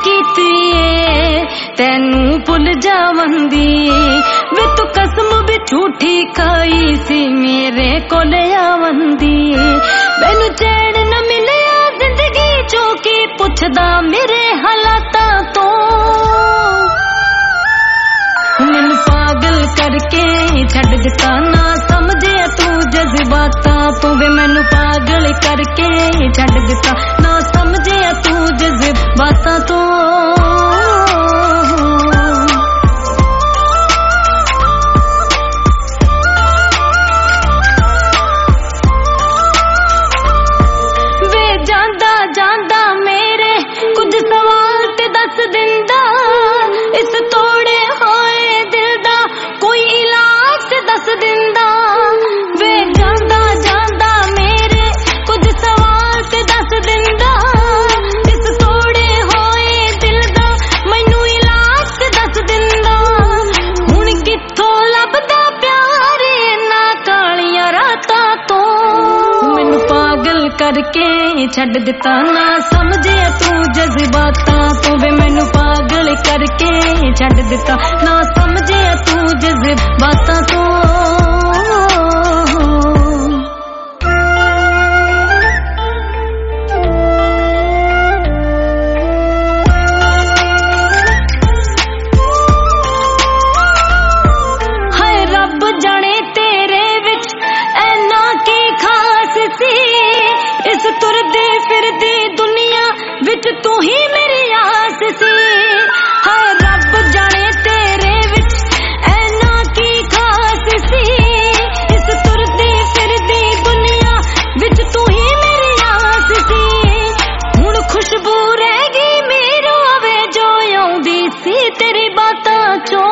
कीती तैनू भुल जावंदी वे तू कसम भी झूठी खाई सी मेरे कोल आवंदी मैनू चैन न मिलिया जिंदगी चो की पुछदा मेरे हालातां तो मैनू पागल करके छड्ड दिता ना समझे तू जज्बातां तो वे मैनू पागल करके छड्ड दिता ना समझे तू जज्बातां तो वे जांदा जांदा मेरे कुछ सवाल ते दस दिंदा इस तोड़े होए दिल दा कोई इलाज ते दस दिंदा वे जांदा जांदा मेरे कुछ सवाल ते दस दिंदा इस तोड़े होए दिल दा मैनू इलाज ते दस दिंदा हुण कित्थों लभदा प्यार इन्हां कालियां रातां तो मैनू पागल करके छड्ड दिता ना समझे तू जज्बातां तो वे मैनू पागल करके छड्ड दिता ना समझे तू जज्बातां तो हाय रब जाने तेरे विच ऐना की खास सी इस तुरदी फिरदी दुनिया विच तू ही मेरी आस सी हाय रब जाने तेरे विच ऐना की खास सी इस तुरदी फिरदी दुनिया विच तू ही मेरी आस सी हुण खुशबू रह गई मेरो आवे जो आउंदी सी तेरी बातां चों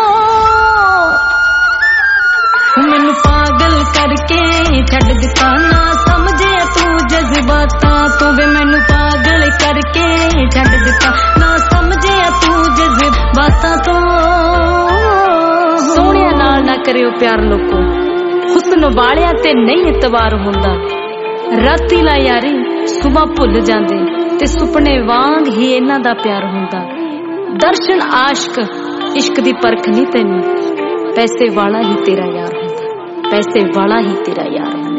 मैनू पागल करके छड्ड दिता ना समझे तू जज्बातां तो वे मैनू पागल करके छड्ड दिता ना समझे तू जज्बातां तो सोहणिया नाल ना करियो प्यार लोको हुस्न वालिया ते नहीं इतबार हुंदा राती ला यारी सुबह भुल जांदे ते सुपने वांग ही इन्हां दा प्यार हुंदा दर्शन आशिक इश्क दी परख नहीं तैनू पैसे वाला ही तेरा यार हुंदा पैसे वाला ही तेरा यार हुंदा।